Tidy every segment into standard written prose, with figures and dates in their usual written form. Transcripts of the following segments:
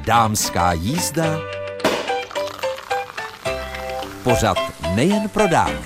Dámská jízda, pořad nejen pro dámy.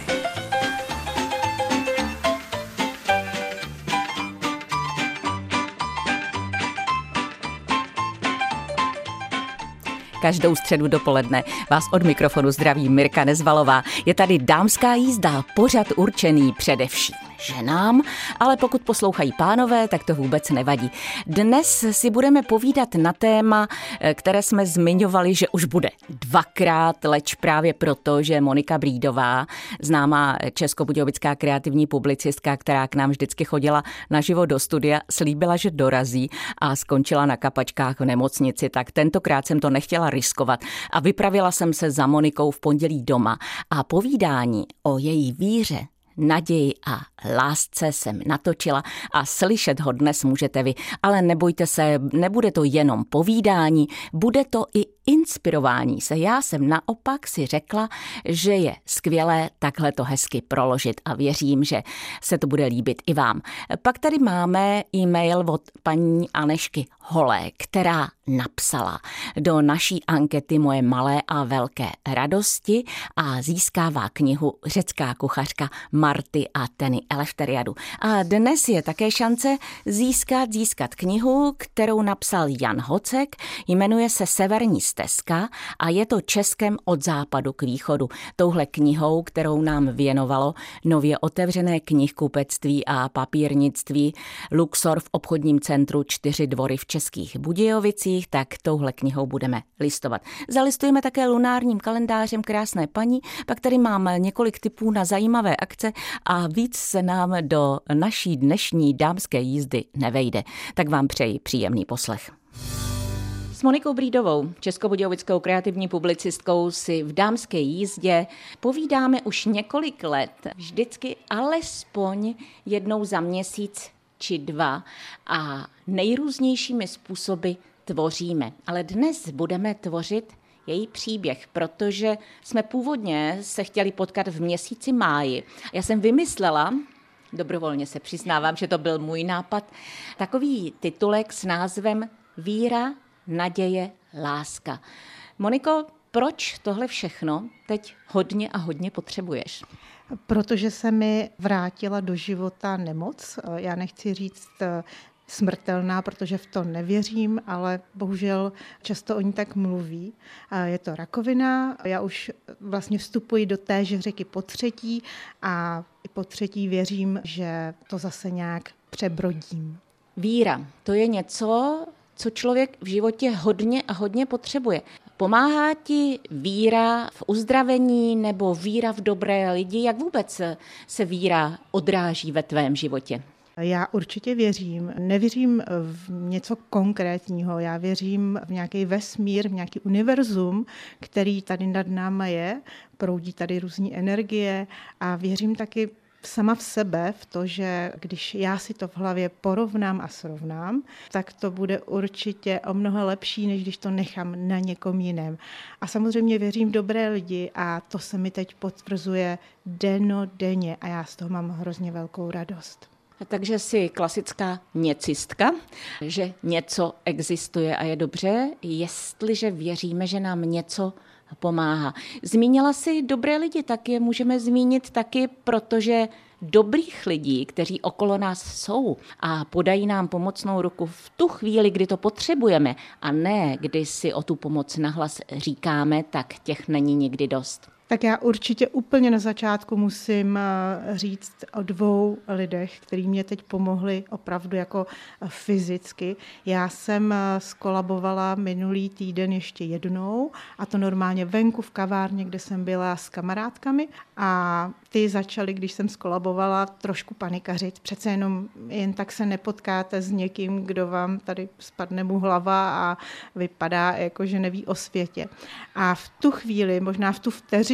Každou středu dopoledne vás od mikrofonu zdraví Mirka Nezvalová. Je tady Dámská jízda, pořad určený především ženám, ale pokud poslouchají pánové, tak to vůbec nevadí. Dnes si budeme povídat na téma, které jsme zmiňovali, že už bude dvakrát, leč právě proto, že Monika Brídová, známá českobudějovická kreativní publicistka, která k nám vždycky chodila naživo do studia, slíbila, že dorazí a skončila na kapačkách v nemocnici, tak tentokrát jsem to nechtěla riskovat a vypravila jsem se za Monikou v pondělí doma a povídání o její víře, naději a lásce jsem natočila a slyšet ho dnes můžete vy. Ale nebojte se, nebude to jenom povídání, bude to i inspirování se. Já jsem naopak si řekla, že je skvělé takhle to hezky proložit a věřím, že se to bude líbit i vám. Pak tady máme e-mail od paní Anešky Holé, která napsala do naší ankety Moje malé a velké radosti a získává knihu Řecká kuchařka Marty a Teny Eleftheriadu. A dnes je také šance získat knihu, kterou napsal Jan Hocek, jmenuje se Severní stezka a je to Českem od západu k východu. Touhle knihou, kterou nám věnovalo nově otevřené knihkupectví a papírnictví Luxor v obchodním centru 4 Dvory v Českých Budějovicích, tak touhle knihou budeme listovat. Zalistujeme také lunárním kalendářem Krásné paní, pak tady mám několik tipů na zajímavé akce a víc se nám do naší dnešní dámské jízdy nevejde. Tak vám přeji příjemný poslech. S Monikou Brídovou, českobudějovickou kreativní publicistkou, si v Dámské jízdě povídáme už několik let, vždycky alespoň jednou za měsíc či dva a nejrůznějšími způsoby tvoříme. Ale dnes budeme tvořit její příběh, protože jsme původně se chtěli potkat v měsíci máji. Já jsem vymyslela, dobrovolně se přiznávám, že to byl můj nápad, takový titulek s názvem Víra, naděje, láska. Moniko, proč tohle všechno teď hodně a hodně potřebuješ? Protože se mi vrátila do života nemoc. Já nechci říct smrtelná, protože v to nevěřím, ale bohužel často o ní tak mluví. Je to rakovina, já už vlastně vstupuji do téže řeky potřetí a potřetí věřím, že to zase nějak přebrodím. Víra, to je něco, co člověk v životě hodně a hodně potřebuje. Pomáhá ti víra v uzdravení nebo víra v dobré lidi? Jak vůbec se víra odráží ve tvém životě? Já určitě věřím. Nevěřím v něco konkrétního. Já věřím v nějaký vesmír, v nějaký univerzum, který tady nad náma je. Proudí tady různé energie a věřím taky sama v sebe, v to, že když já si to v hlavě porovnám a srovnám, tak to bude určitě o mnoho lepší, než když to nechám na někom jiném. A samozřejmě věřím v dobré lidi a to se mi teď potvrzuje dennodenně a já z toho mám hrozně velkou radost. Takže jsi klasická něcistka, že něco existuje a je dobře, jestliže věříme, že nám něco pomáhá. Zmínila jsi dobré lidi, tak je můžeme zmínit taky, protože dobrých lidí, kteří okolo nás jsou a podají nám pomocnou ruku v tu chvíli, kdy to potřebujeme a ne, kdy si o tu pomoc nahlas říkáme, tak těch není nikdy dost. Tak já určitě úplně na začátku musím říct o 2 lidech, kteří mě teď pomohli opravdu jako fyzicky. Já jsem skolabovala minulý týden ještě jednou a to normálně venku v kavárně, kde jsem byla s kamarádkami a ty začaly, když jsem skolabovala, trošku panikařit. Přece jenom jen tak se nepotkáte s někým, kdo vám tady spadne mu hlava a vypadá jako, že neví o světě. A v tu chvíli, možná v tu vteřinu,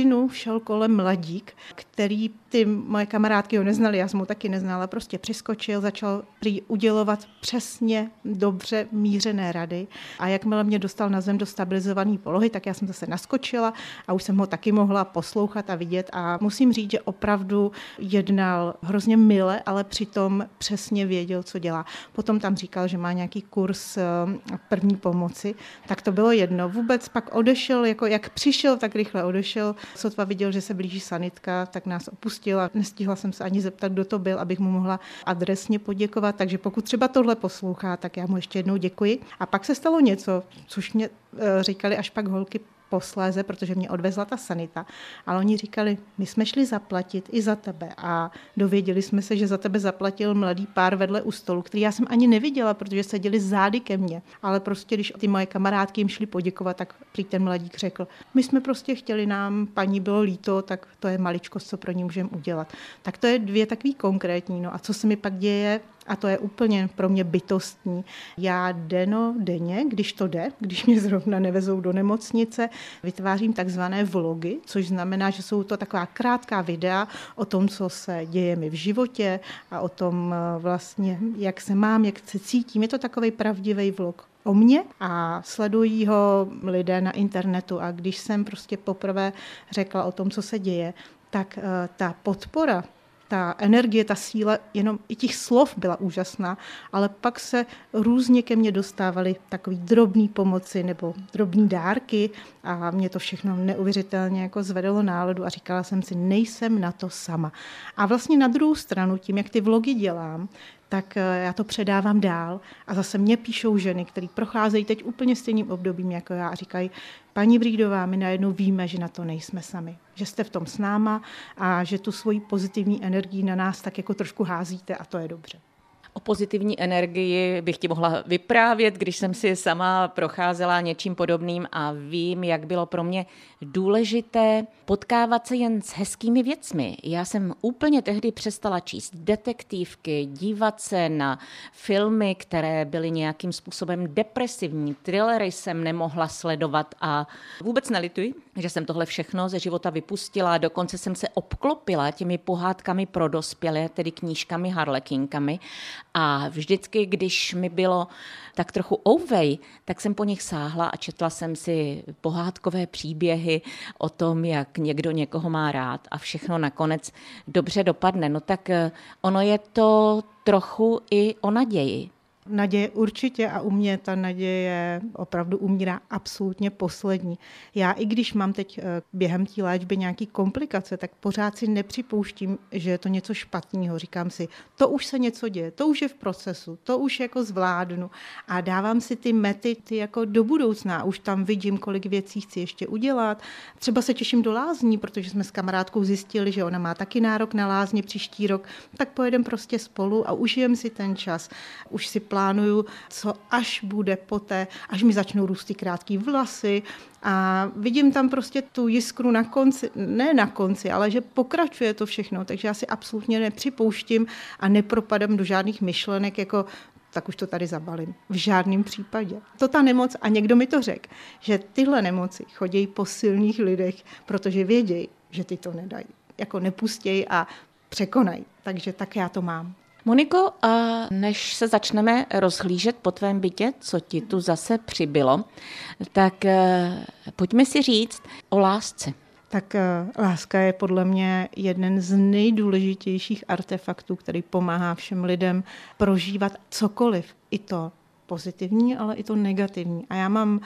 plynu šel kolem mladík, který ty moje kamarádky ho neznali, já jsem ho taky neznala, prostě přiskočil, začal prý udělovat přesně dobře mířené rady a jakmile mě dostal na zem do stabilizované polohy, tak já jsem zase naskočila a už jsem ho taky mohla poslouchat a vidět a musím říct, že opravdu jednal hrozně mile, ale přitom přesně věděl, co dělá. Potom tam říkal, že má nějaký kurz první pomoci, tak to bylo jedno. Vůbec pak odešel, jako jak přišel, tak rychle odešel. Sotva viděl, že se blíží sanitka, tak nás opustila. Nestihla jsem se ani zeptat, kdo to byl, abych mu mohla adresně poděkovat. Takže pokud třeba tohle poslouchá, tak já mu ještě jednou děkuji. A pak se stalo něco, což mě říkali až pak holky posléze, protože mě odvezla ta sanita, ale oni říkali, my jsme šli zaplatit i za tebe a dověděli jsme se, že za tebe zaplatil mladý pár vedle u stolu, který já jsem ani neviděla, protože seděli zády ke mně, ale prostě když ty moje kamarádky jim šli poděkovat, tak prý ten mladík řekl, my jsme prostě chtěli, nám paní bylo líto, tak to je maličkost, co pro ní můžeme udělat. Tak to je dvě takový konkrétní, no a co se mi pak děje, a to je úplně pro mě bytostní. Já denně, když to jde, když mě zrovna nevezou do nemocnice, vytvářím takzvané vlogy, což znamená, že jsou to taková krátká videa o tom, co se děje mi v životě a o tom vlastně, jak se mám, jak se cítím. Je to takový pravdivý vlog o mně a sledují ho lidé na internetu a když jsem prostě poprvé řekla o tom, co se děje, tak ta podpora, ta energie, ta síla, jenom i těch slov byla úžasná, ale pak se různě ke mně dostávaly takový drobný pomoci nebo drobný dárky a mě to všechno neuvěřitelně jako zvedalo náladu a říkala jsem si, nejsem na to sama. A vlastně na druhou stranu, tím, jak ty vlogy dělám, tak já to předávám dál a zase mě píšou ženy, které procházejí teď úplně stejným obdobím jako já a říkají, paní Brídová, my najednou víme, že na to nejsme sami, že jste v tom s náma a že tu svoji pozitivní energii na nás tak jako trošku házíte a to je dobře. O pozitivní energii bych ti mohla vyprávět, když jsem si sama procházela něčím podobným a vím, jak bylo pro mě důležité potkávat se jen s hezkými věcmi. Já jsem úplně tehdy přestala číst detektivky, dívat se na filmy, které byly nějakým způsobem depresivní. Thrillery jsem nemohla sledovat a vůbec nelituji, že jsem tohle všechno ze života vypustila. Dokonce jsem se obklopila těmi pohádkami pro dospělé, tedy knížkami harlekinkami. A vždycky, když mi bylo tak trochu ouvej, tak jsem po nich sáhla a četla jsem si pohádkové příběhy o tom, jak někdo někoho má rád a všechno nakonec dobře dopadne. No tak ono je to trochu i o naději. Naděje určitě a u mě ta naděje opravdu umírá absolutně poslední. Já i když mám teď během té léčby nějaký komplikace, tak pořád si nepřipouštím, že je to něco špatného. Říkám si, to už se něco děje, to už je v procesu, to už jako zvládnu a dávám si ty mety jako do budoucna. Už tam vidím, kolik věcí chci ještě udělat. Třeba se těším do lázní, protože jsme s kamarádkou zjistili, že ona má taky nárok na lázně příští rok, tak pojedeme prostě spolu a užijem si ten čas. Už si plánuju, co až bude poté, až mi začnou růst ty krátký vlasy a vidím tam prostě tu jiskru na konci, ne na konci, ale že pokračuje to všechno, takže já si absolutně nepřipouštím a nepropadám do žádných myšlenek, jako tak už to tady zabalím. V žádném případě. To ta nemoc, a někdo mi to řekl, že tyhle nemoci chodí po silných lidech, protože vědějí, že ty to nedají. Jako nepustějí a překonají. Takže tak já to mám. Moniko, a než se začneme rozhlížet po tvém bytě, co ti tu zase přibylo, tak pojďme si říct o lásce. Tak láska je podle mě jeden z nejdůležitějších artefaktů, který pomáhá všem lidem prožívat cokoliv. I to pozitivní, ale i to negativní. A já mám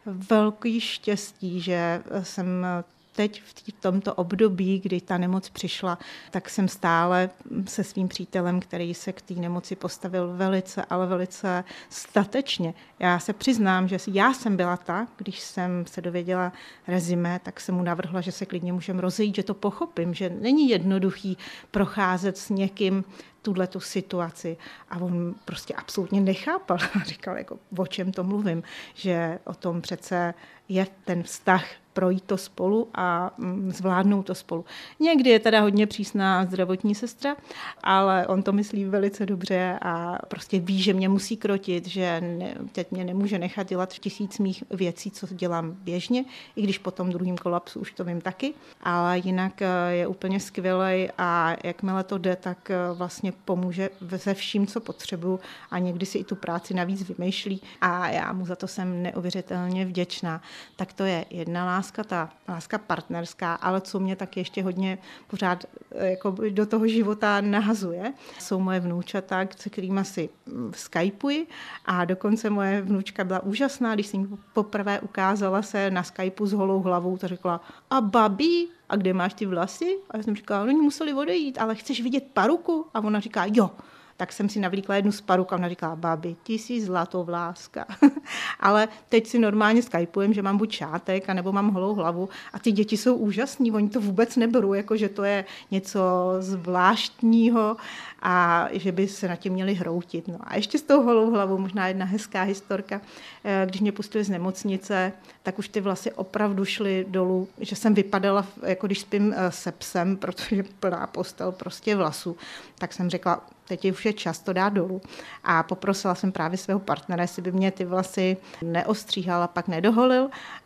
velký štěstí, že jsem teď v tomto období, kdy ta nemoc přišla, tak jsem stále se svým přítelem, který se k té nemoci postavil velice, ale velice statečně. Já se přiznám, že já jsem byla ta, když jsem se dověděla rezime, tak jsem mu navrhla, že se klidně můžeme rozejít, že to pochopím, že není jednoduchý procházet s někým tuhletu situaci. A on prostě absolutně nechápal. Říkal, jako, o čem to mluvím, že o tom přece je ten vztah, projít to spolu a zvládnout to spolu. Někdy je teda hodně přísná zdravotní sestra, ale on to myslí velice dobře a prostě ví, že mě musí krotit, že teď mě nemůže nechat dělat 1000 mých věcí, co dělám běžně, i když po tom druhém kolapsu už to vím taky, ale jinak je úplně skvělej a jakmile to jde, tak vlastně pomůže se vším, co potřebuju a někdy si i tu práci navíc vymýšlí a já mu za to jsem neuvěřitelně vděčná. Tak to je jedna láska, ta láska partnerská, ale co mě tak ještě hodně pořád jako do toho života nahazuje, jsou moje vnoučata, se kterými si skypuji a dokonce moje vnučka byla úžasná, když jsem jí poprvé ukázala se na Skypeu s holou hlavou, ta řekla, a babi, a kde máš ty vlasy? A já jsem říkala, oni museli odejít, ale chceš vidět paruku? A ona říká, jo. Tak jsem si navlíkla jednu z paruk a ona říkala, babi, ty jsi zlatovláska. Ale teď si normálně skypujem, že mám buď šátek, anebo mám holou hlavu a ty děti jsou úžasní, oni to vůbec neberou, jako že to je něco zvláštního a že by se na tím měli hroutit. No a ještě s tou holou hlavou, možná jedna hezká historka, když mě pustili z nemocnice, tak už ty vlasy opravdu šly dolů, že jsem vypadala, jako když spím se psem, protože plná postel prostě vlasů, tak jsem řekla, teď už je čas to dát dolů. A poprosila jsem právě svého partnera, jestli by mě ty vlasy neostříhal a pak nedoholil.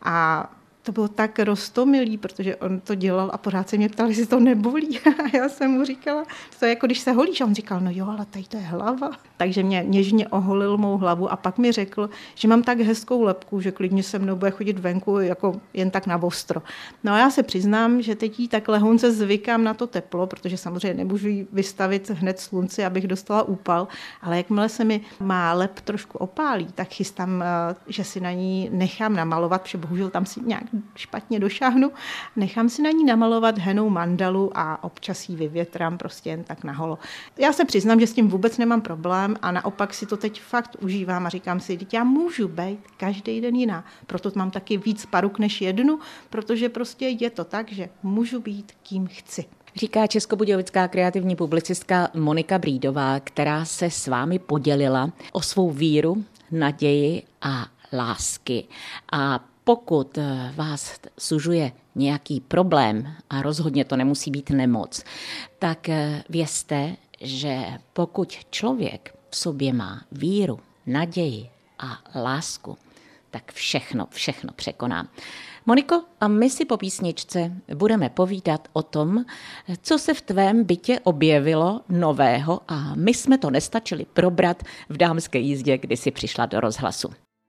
A to bylo tak roztomilý, protože on to dělal a pořád se mě ptal, jestli to nebolí. A já jsem mu říkala, to je jako když se holíš. A on říkal, no jo, ale tady to je hlava. Takže mě něžně oholil mou hlavu a pak mi řekl, že mám tak hezkou lebku, že klidně se mnou bude chodit venku jako jen tak na ostro. No a já se přiznám, že teď jí tak lehonce zvykám na to teplo, protože samozřejmě nemůžu ji vystavit hned slunci, abych dostala úpal, ale jakmile se mi má leb trošku opálí, tak chystám, že si na ní nechám namalovat, protože bohužel tam si nějak špatně došáhnu, nechám si na ní namalovat henou mandalu a občas ji vyvětrám prostě jen tak na holo. Já se přiznám, že s tím vůbec nemám problém a naopak si to teď fakt užívám a říkám si, že já můžu být každý den jiná. Proto mám taky víc paruk než jednu, protože prostě je to tak, že můžu být kým chci. Říká českobudějovická kreativní publicistka Monika Brídová, která se s vámi podělila o svou víru, naději a lásky. A pokud vás sužuje nějaký problém, a rozhodně to nemusí být nemoc, tak vězte, že pokud člověk v sobě má víru, naději a lásku, tak všechno překoná. Moniko, a my si po písničce budeme povídat o tom, co se v tvém bytě objevilo nového a my jsme to nestačili probrat v Dámské jízdě, kdy jsi přišla do rozhlasu.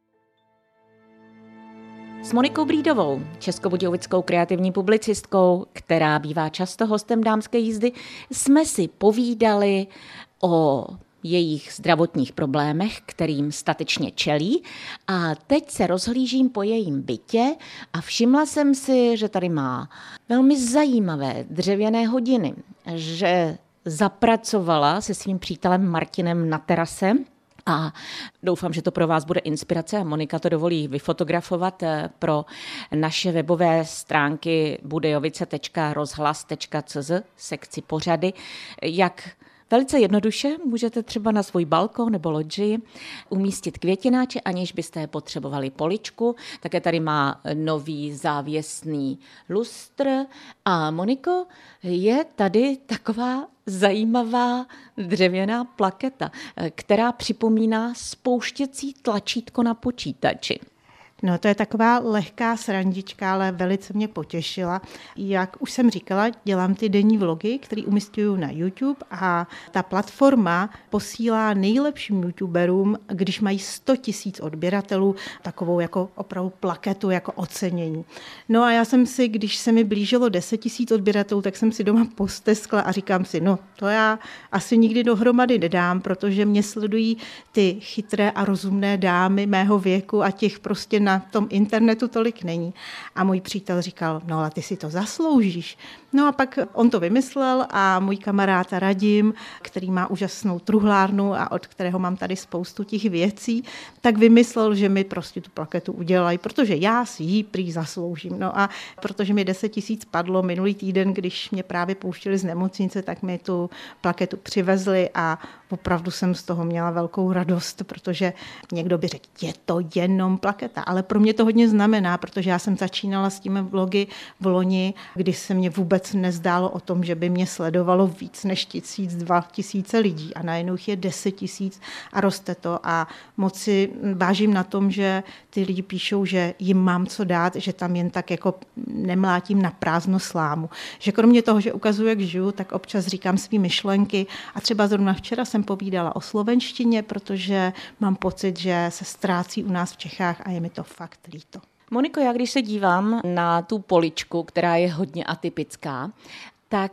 S Monikou Brídovou, českobudějovickou kreativní publicistkou, která bývá často hostem Dámské jízdy, jsme si povídali o jejich zdravotních problémech, kterým statečně čelí. A teď se rozhlížím po jejím bytě a všimla jsem si, že tady má velmi zajímavé dřevěné hodiny, že zapracovala se svým přítelem Martinem na terase. A doufám, že to pro vás bude inspirace a Monika to dovolí vyfotografovat pro naše webové stránky budejovice.rozhlas.cz sekci pořady, jak velice jednoduše můžete třeba na svůj balkon nebo loďii umístit květináče, aniž byste potřebovali poličku. Také tady má nový závěsný lustr. A Moniko, je tady taková zajímavá dřevěná plaketa, která připomíná spouštěcí tlačítko na počítači. No, to je taková lehká srandička, ale velice mě potěšila. Jak už jsem říkala, dělám ty denní vlogy, které umisťuju na YouTube a ta platforma posílá nejlepším youtuberům, když mají 100 000 odběratelů, takovou jako opravdu plaketu, jako ocenění. No a já jsem si, když se mi blížilo 10 000 odběratelů, tak jsem si doma posteskla a říkám si, no to já asi nikdy dohromady nedám, protože mě sledují ty chytré a rozumné dámy mého věku a těch prostě na tom internetu tolik není. A můj přítel říkal, no ale ty si to zasloužíš. No a pak on to vymyslel a můj kamarád Radim, který má úžasnou truhlárnu a od kterého mám tady spoustu těch věcí, tak vymyslel, že mi prostě tu plaketu udělají, protože já si ji prý zasloužím. No a protože mi 10 000 padlo minulý týden, když mě právě pouštěli z nemocnice, tak mi tu plaketu přivezli a opravdu jsem z toho měla velkou radost, protože někdo by řekl, je to jenom plaketa, ale pro mě to hodně znamená, protože já jsem začínala s těmi vlogy v loni, kdy se mě vůbec nezdálo o tom, že by mě sledovalo víc než 1000, 2000 lidí a najednou je 10 000 a roste to a moc si vážím na tom, že ty lidi píšou, že jim mám co dát, že tam jen tak jako nemlátím na prázdno slámu. Že kromě toho, že ukazuju, jak žiju, tak občas říkám svý myšlenky a třeba zrovna včera jsem povídala o slovenštině, protože mám pocit, že se ztrácí u nás v Čechách a je mi to fakt líto. Moniko, já když se dívám na tu poličku, která je hodně atypická, tak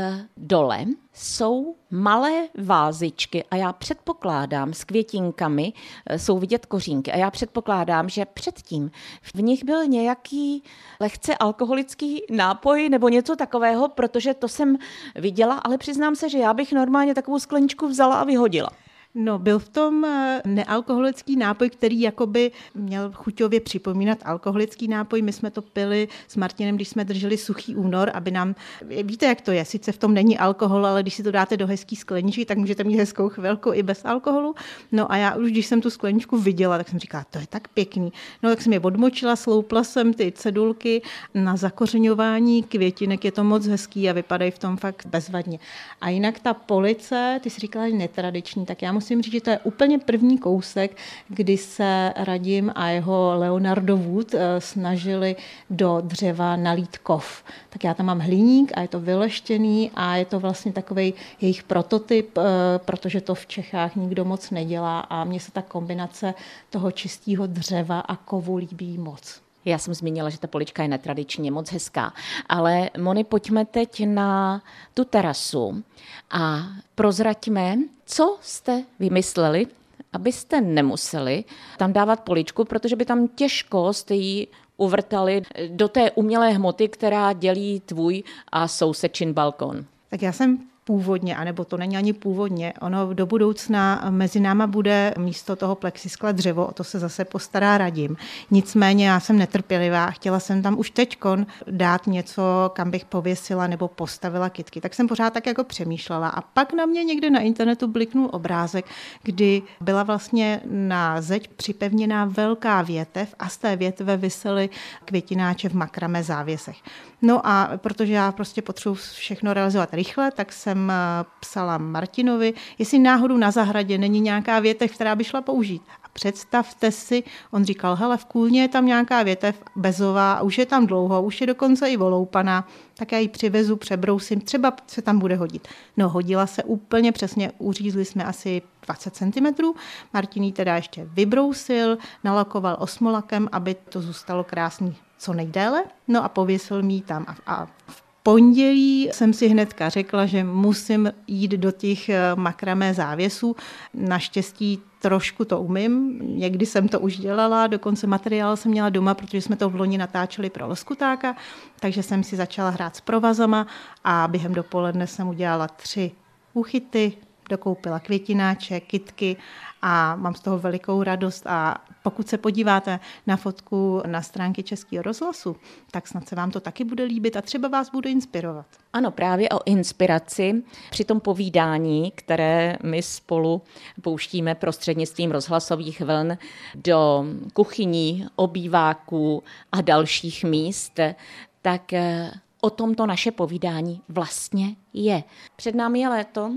dole jsou malé vázičky a já předpokládám, s květinkami jsou vidět kořínky a já předpokládám, že předtím v nich byl nějaký lehce alkoholický nápoj nebo něco takového, protože to jsem viděla, ale přiznám se, že já bych normálně takovou skleničku vzala a vyhodila. No, byl v tom nealkoholický nápoj, který jakoby měl chuťově připomínat alkoholický nápoj. My jsme to pili s Martinem, když jsme drželi suchý únor, aby nám, víte, jak to je, sice v tom není alkohol, ale když si to dáte do hezký skleničky, tak můžete mít hezkou chvilku i bez alkoholu. No a já už, když jsem tu skleničku viděla, tak jsem říkala, to je tak pěkný. No tak jsem je odmočila, sloupla jsem ty cedulky na zakořeňování květinek, je to moc hezký a vypadají v tom fakt bezvadně. A jinak ta police, ty jsi říkala, že netradiční, tak já musím říct, že to je úplně první kousek, kdy se Radim a jeho Leonardo Wood snažili do dřeva nalít kov. Tak já tam mám hliník a je to vyleštěný a je to vlastně takovej jejich prototyp, protože to v Čechách nikdo moc nedělá a mně se ta kombinace toho čistého dřeva a kovu líbí moc. Já jsem zmínila, že ta polička je netradičně moc hezká, ale Moni, pojďme teď na tu terasu a prozraďme, co jste vymysleli, abyste nemuseli tam dávat poličku, protože by tam těžko jste ji uvrtali do té umělé hmoty, která dělí tvůj a sousedčin balkon. Tak já jsem původně, anebo to není ani původně, ono do budoucna mezi náma bude místo toho plexiskla dřevo, o to se zase postará Radim. Nicméně já jsem netrpělivá a chtěla jsem tam už teďkon dát něco, kam bych pověsila nebo postavila kytky. Tak jsem pořád tak jako přemýšlela a pak na mě někde na internetu bliknul obrázek, kdy byla vlastně na zeď připevněná velká větev a z té větve visely květináče v makramé závěsech. No a protože já prostě potřebuji všechno realizovat rychle, tak jsem psala Martinovi, jestli náhodou na zahradě není nějaká větev, která by šla použít. A představte si, on říkal, hele, v Kůlně je tam nějaká větev bezová a už je tam dlouho, už je dokonce i oloupaná, tak já ji přivezu, přebrousím, třeba se tam bude hodit. No, hodila se úplně přesně, uřízli jsme asi 20 cm, Martin ji teda ještě vybrousil, nalakoval osmolakem, aby to zůstalo krásný co nejdéle, no a pověsil mi ji tam a v pondělí jsem si hnedka řekla, že musím jít do těch makramé závěsů. Naštěstí trošku to umím, někdy jsem to už dělala, dokonce materiál jsem měla doma, protože jsme to v loni natáčeli pro Loskutáka, takže jsem si začala hrát s provazama a během dopoledne jsem udělala 3 úchyty, dokoupila květináče, kytky a mám z toho velikou radost a pokud se podíváte na fotku na stránky Českého rozhlasu, tak snad se vám to taky bude líbit a třeba vás bude inspirovat. Ano, právě o inspiraci při tom povídání, které my spolu pouštíme prostřednictvím rozhlasových vln do kuchyní, obýváků a dalších míst, tak o tomto naše povídání vlastně je. Před námi je léto.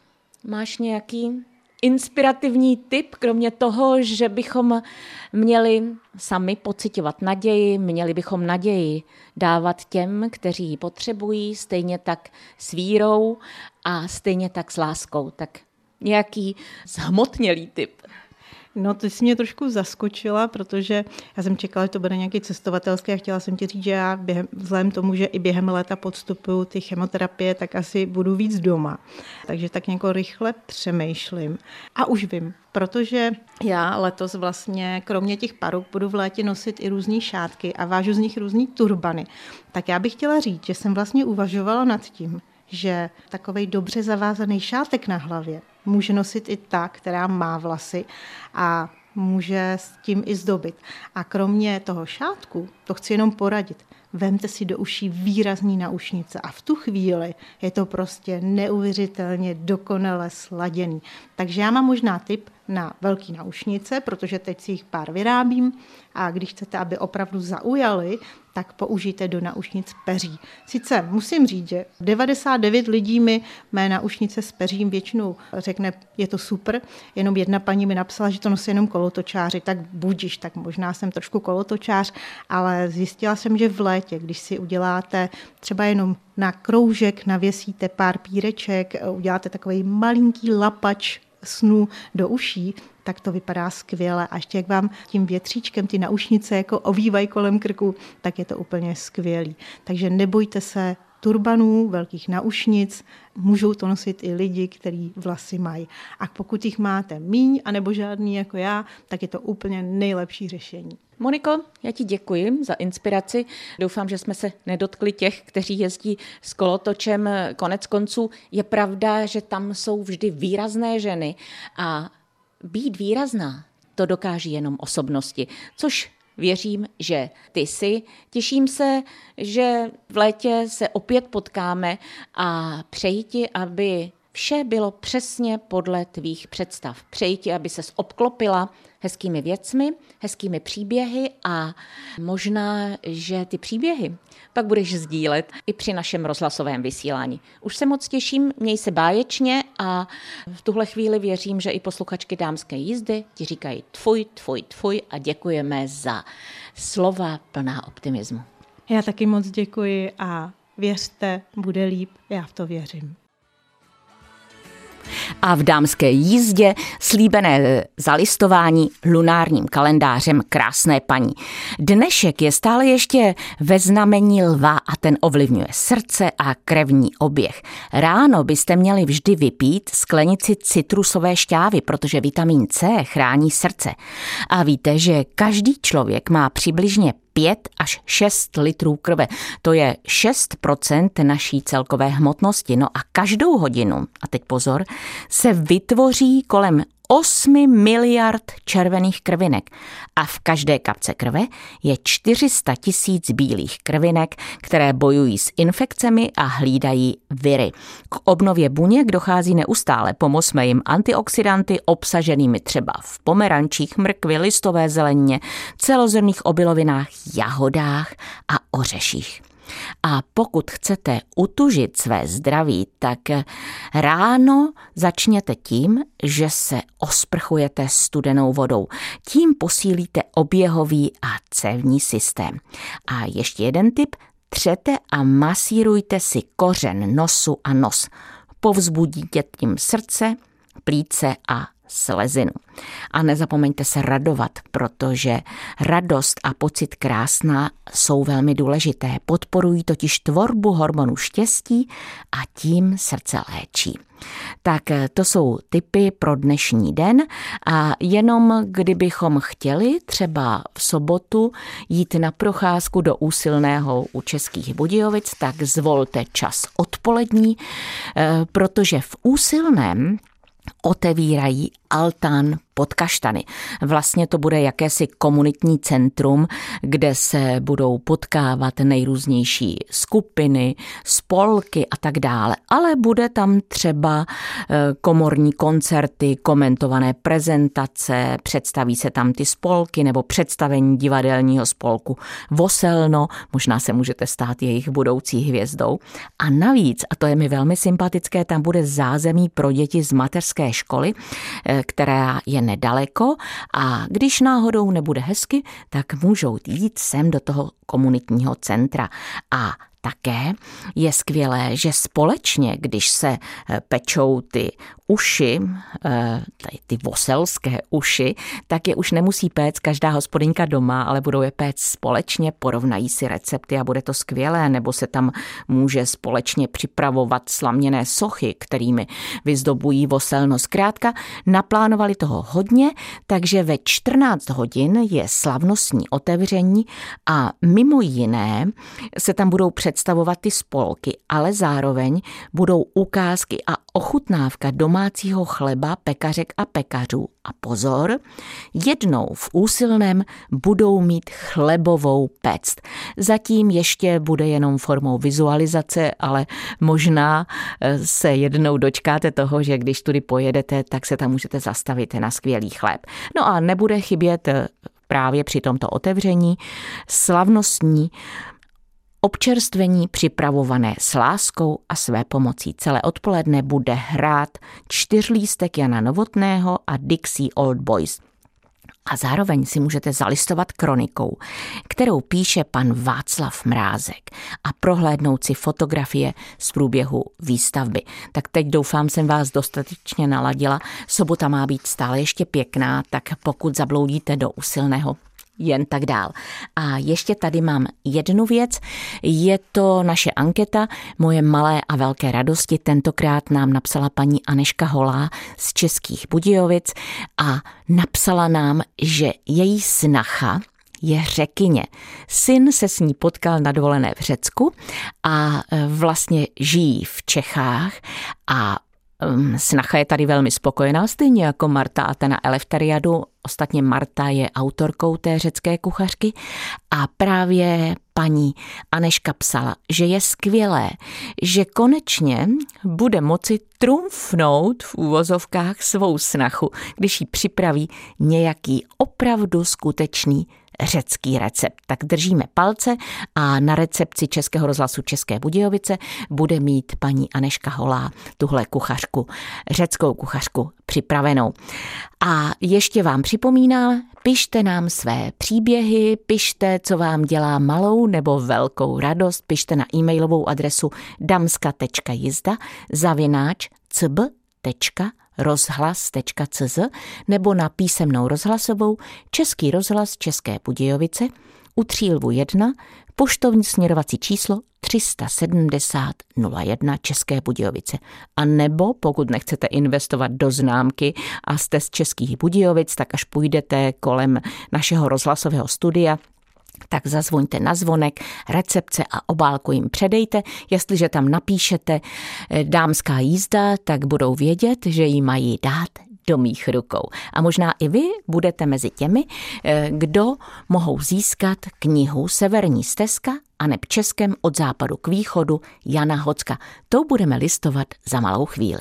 Máš nějaký inspirativní tip, kromě toho, že bychom měli sami pociťovat naději, měli bychom naději dávat těm, kteří ji potřebují, stejně tak s vírou a stejně tak s láskou. Tak nějaký zhmotnělý tip. No, ty jsi mě trošku zaskočila, protože já jsem čekala, že to bude nějaký cestovatelský a chtěla jsem ti říct, že já vzhledem tomu, že i během léta podstupuju ty chemoterapie, tak asi budu víc doma. Takže tak nějak rychle přemýšlím. A už vím, protože já letos vlastně kromě těch paruk budu v létě nosit i různý šátky a vážu z nich různý turbany. Tak já bych chtěla říct, že jsem vlastně uvažovala nad tím, že takovej dobře zavázaný šátek na hlavě může nosit i ta, která má vlasy a může s tím i zdobit. A kromě toho šátku, to chci jenom poradit, vemte si do uší výrazný naušnice a v tu chvíli je to prostě neuvěřitelně dokonale sladěný. Takže já mám možná tip na velký naušnice, protože teď si jich pár vyrábím a když chcete, aby opravdu zaujaly, tak použijte do naušnic peří. Sice musím říct, že 99 lidí mi mé naušnice s peřím většinou řekne, je to super, jenom jedna paní mi napsala, že to nosí jenom kolotočáři, tak budiš, tak možná jsem trošku kolotočář, ale zjistila jsem, že v létě, když si uděláte třeba jenom na kroužek, navěsíte pár píreček, uděláte takový malinký lapač snu do uší, tak to vypadá skvěle. A ještě jak vám tím větříčkem ty naušnice jako ovývají kolem krku, tak je to úplně skvělý. Takže nebojte se turbanů, velkých naušnic, můžou to nosit i lidi, kteří vlasy mají. A pokud jich máte míň, anebo žádný jako já, tak je to úplně nejlepší řešení. Moniko, já ti děkuji za inspiraci. Doufám, že jsme se nedotkli těch, kteří jezdí s kolotočem. Konec konců je pravda, že tam jsou vždy výrazné ženy a být výrazná, to dokáží jenom osobnosti, což věřím, že ty jsi. Těším se, že v létě se opět potkáme a přeji ti, aby vše bylo přesně podle tvých představ. Přeji ti, aby ses obklopila hezkými věcmi, hezkými příběhy a možná, že ty příběhy pak budeš sdílet i při našem rozhlasovém vysílání. Už se moc těším, měj se báječně a v tuhle chvíli věřím, že i posluchačky Dámské jízdy ti říkají tvoj a děkujeme za slova plná optimismu. Já taky moc děkuji a věřte, bude líp, já v to věřím. A v Dámské jízdě slíbené zalistování lunárním kalendářem krásné paní. Dnešek je stále ještě ve znamení lva a ten ovlivňuje srdce a krevní oběh. Ráno byste měli vždy vypít sklenici citrusové šťávy, protože vitamin C chrání srdce. A víte, že každý člověk má přibližně 5 až 6 litrů krve. To je 6% naší celkové hmotnosti. No a každou hodinu, a teď pozor, se vytvoří kolem 8 miliard červených krvinek a v každé kapce krve je 400 000 bílých krvinek, které bojují s infekcemi a hlídají viry. K obnově buněk dochází neustále. Pomozme jim antioxidanty obsaženými třeba v pomerančích, mrkvi, listové zelenině, celozrnných obilovinách, jahodách a ořeších. A pokud chcete utužit své zdraví, tak ráno začněte tím, že se osprchujete studenou vodou. Tím posílíte oběhový a cévní systém. A ještě jeden tip, třete a masírujte si kořen nosu a nos. Povzbudíte tím srdce, plíce a slezinu. A nezapomeňte se radovat, protože radost a pocit krásná jsou velmi důležité. Podporují totiž tvorbu hormonu štěstí a tím srdce léčí. Tak to jsou tipy pro dnešní den a jenom kdybychom chtěli třeba v sobotu jít na procházku do Úsilného u Českých Budějovic, tak zvolte čas odpolední, protože v Úsilném otevírají altán pod kaštany. Vlastně to bude jakési komunitní centrum, kde se budou potkávat nejrůznější skupiny, spolky a tak dále. Ale bude tam třeba komorní koncerty, komentované prezentace, představí se tam ty spolky nebo představení divadelního spolku Voselno, možná se můžete stát jejich budoucí hvězdou. A navíc, a to je mi velmi sympatické, tam bude zázemí pro děti z mateřské školy, která je nedaleko a když náhodou nebude hezky, tak můžou jít sem do toho komunitního centra. A také je skvělé, že společně, když se pečou ty uši, ty voselské uši, tak je už nemusí péct každá hospodyňka doma, ale budou je péct společně, porovnají si recepty a bude to skvělé, nebo se tam může společně připravovat slaměné sochy, kterými vyzdobují voselno. Zkrátka, naplánovali toho hodně, takže ve 14 hodin je slavnostní otevření a mimo jiné se tam budou představovat ty spolky, ale zároveň budou ukázky a ochutnávka domácího chleba, pekařek a pekařů. A pozor, jednou v Úsilném budou mít chlebovou pect. Zatím ještě bude jenom formou vizualizace, ale možná se jednou dočkáte toho, že když tudy pojedete, tak se tam můžete zastavit na skvělý chléb. No a nebude chybět právě při tomto otevření slavnostní občerstvení připravované s láskou a své pomocí. Celé odpoledne bude hrát Čtyřlístek Jana Novotného a Dixie Old Boys. A zároveň si můžete zalistovat kronikou, kterou píše pan Václav Mrázek a prohlédnout si fotografie z průběhu výstavby. Tak teď doufám, jsem vás dostatečně naladila. Sobota má být stále ještě pěkná, tak pokud zabloudíte do Usilného, jen tak dál. A ještě tady mám jednu věc, je to naše anketa, moje malé a velké radosti. Tentokrát nám napsala paní Anežka Holá z Českých Budějovic a napsala nám, že její snacha je Řekyně. Syn se s ní potkal na dovolené v Řecku a vlastně žijí v Čechách a snacha je tady velmi spokojená, stejně jako Marta a ta na Eleftheriadu. Ostatně Marta je autorkou té řecké kuchařky a právě paní Anežka psala, že je skvělé, že konečně bude moci trumfnout v úvozovkách svou snachu, když jí připraví nějaký opravdu skutečný řecký recept. Tak držíme palce a na recepci Českého rozhlasu České Budějovice bude mít paní Anežka Holá tuhle kuchařku, řeckou kuchařku připravenou. A ještě vám připomínám, pište nám své příběhy, pište, co vám dělá malou nebo velkou radost, pište na e-mailovou adresu damska.jizda@cb.rozhlas.cz nebo na písemnou rozhlasovou Český rozhlas České Budějovice u Třílvu 1, poštovní směrovací číslo 370 01 České Budějovice. A nebo pokud nechcete investovat do známky a jste z Českých Budějovic, tak až půjdete kolem našeho rozhlasového studia, tak zazvoňte na zvonek, recepce a obálku jim předejte. Jestliže tam napíšete dámská jízda, tak budou vědět, že ji mají dát do mých rukou. A možná i vy budete mezi těmi, kdo mohou získat knihu Severní stezka aneb Českem od západu k východu Jana Hocka. To budeme listovat za malou chvíli.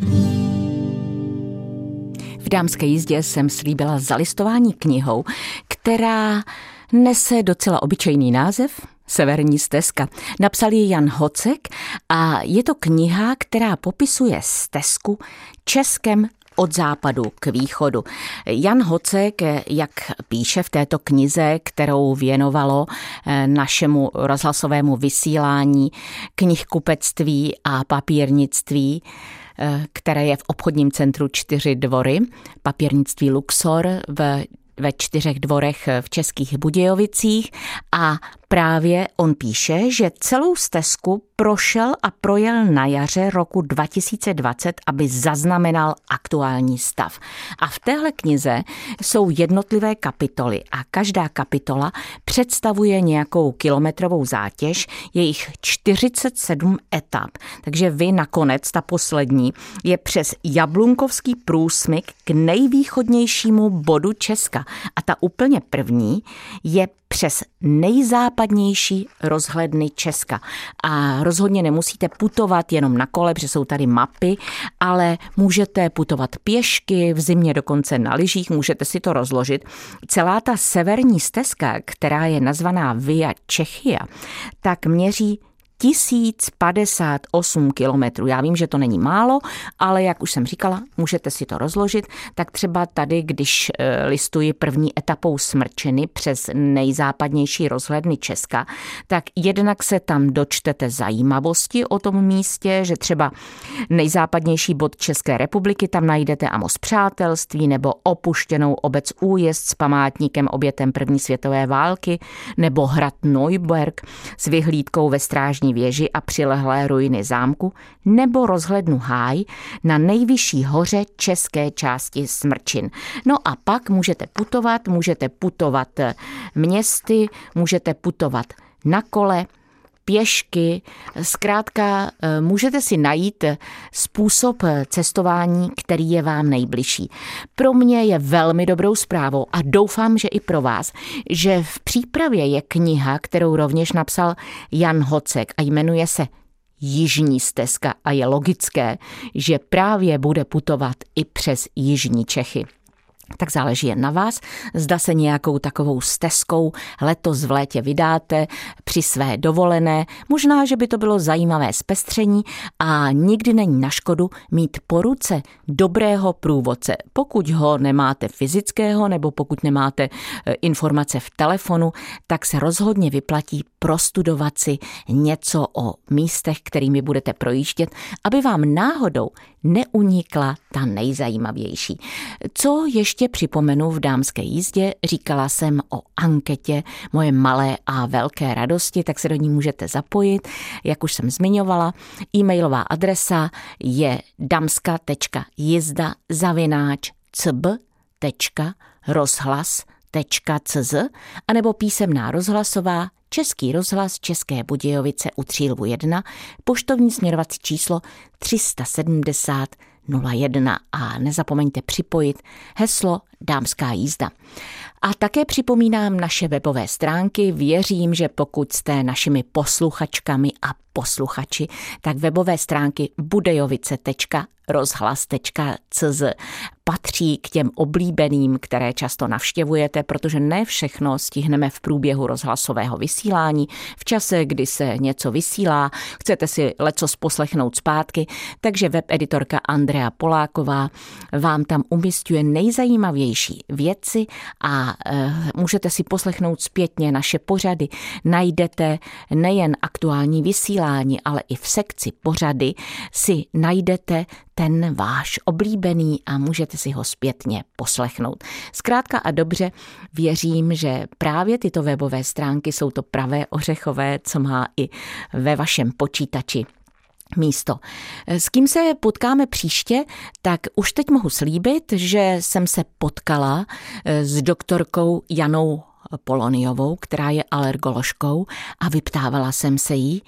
V dámské jízdě jsem slíbila zalistování knihou, která nese docela obyčejný název, Severní stezka. Napsal ji Jan Hocek a je to kniha, která popisuje stezku Českem od západu k východu. Jan Hocek, jak píše v této knize, kterou věnovalo našemu rozhlasovému vysílání knihkupectví a papírnictví, které je v obchodním centru 4 dvory, papírnictví Luxor ve 4 dvorech v Českých Budějovicích a právě on píše, že celou stezku prošel a projel na jaře roku 2020, aby zaznamenal aktuální stav. A v téhle knize jsou jednotlivé kapitoly a každá kapitola představuje nějakou kilometrovou zátěž, je jich 47 etap. Takže vy nakonec, ta poslední, je přes Jablunkovský průsmyk k nejvýchodnějšímu bodu Česka. A ta úplně první je přes nejzápadnější rozhledny Česka. A rozhodně nemusíte putovat jenom na kole, protože jsou tady mapy, ale můžete putovat pěšky, v zimě dokonce na lyžích, můžete si to rozložit. Celá ta severní stezka, která je nazvaná Via Czechia, tak měří 1058 kilometrů. Já vím, že to není málo, ale jak už jsem říkala, můžete si to rozložit. Tak třeba tady, když listuji první etapou Smrčiny přes nejzápadnější rozhledny Česka, tak jednak se tam dočtete zajímavosti o tom místě, že třeba nejzápadnější bod České republiky, tam najdete Amos Přátelství nebo opuštěnou obec Újezd s památníkem obětem první světové války nebo hrad Neuberg s vyhlídkou ve Strážní věži a přilehlé ruiny zámku nebo rozhlednu Háj na nejvyšší hoře české části Smrčin. No a pak můžete putovat městy, můžete putovat na kole, pěšky, zkrátka můžete si najít způsob cestování, který je vám nejbližší. Pro mě je velmi dobrou zprávou a doufám, že i pro vás, že v přípravě je kniha, kterou rovněž napsal Jan Hocek a jmenuje se Jižní stezka a je logické, že právě bude putovat i přes jižní Čechy. Tak záleží jen na vás, zda se nějakou takovou stezkou letos v létě vydáte při své dovolené. Možná, že by to bylo zajímavé zpestření a nikdy není na škodu mít po ruce dobrého průvodce. Pokud ho nemáte fyzického nebo pokud nemáte informace v telefonu, tak se rozhodně vyplatí prostudovat si něco o místech, kterými budete projíždět, aby vám náhodou neunikla ta nejzajímavější. Co ještě připomenu v dámské jízdě, říkala jsem o anketě Moje malé a velké radosti, tak se do ní můžete zapojit. Jak už jsem zmiňovala, e-mailová adresa je damska.jizda@cb.rozhlas.cz anebo písemná rozhlasová Český rozhlas České Budějovice u Třílvu 1, poštovní směrovací číslo 370 01 a nezapomeňte připojit heslo Dámská jízda. A také připomínám naše webové stránky. Věřím, že pokud jste našimi posluchačkami a posluchači, tak webové stránky budejovice.rozhlas.cz patří k těm oblíbeným, které často navštěvujete, protože ne všechno stihneme v průběhu rozhlasového vysílání. V čase, kdy se něco vysílá, chcete si lecos poslechnout zpátky, takže webeditorka Andrea Poláková vám tam umisťuje nejzajímavější věci a můžete si poslechnout zpětně naše pořady. Najdete nejen aktuální vysílání, ale i v sekci pořady si najdete ten váš oblíbený a můžete si ho zpětně poslechnout. Zkrátka a dobře, věřím, že právě tyto webové stránky jsou to pravé ořechové, co má i ve vašem počítači místo. S kým se potkáme příště, tak už teď mohu slíbit, že jsem se potkala s doktorkou Janou Poloniovou, která je alergoložkou a vyptávala jsem se jí,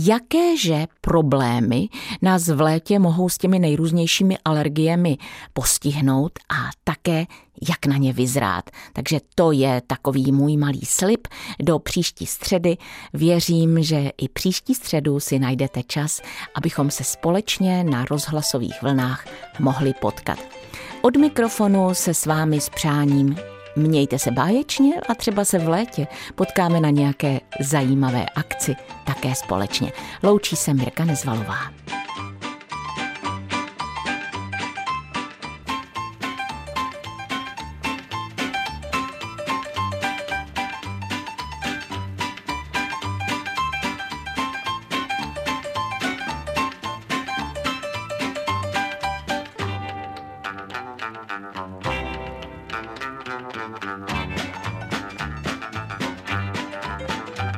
jakéže problémy nás v létě mohou s těmi nejrůznějšími alergiemi postihnout a také jak na ně vyzrát. Takže to je takový můj malý slib do příští středy. Věřím, že i příští středu si najdete čas, abychom se společně na rozhlasových vlnách mohli potkat. Od mikrofonu se s vámi s přáním mějte se báječně a třeba se v létě potkáme na nějaké zajímavé akci také společně. Loučí se Mirka Nezvalová.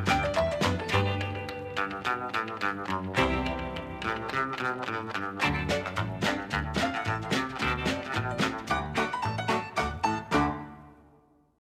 Thank you.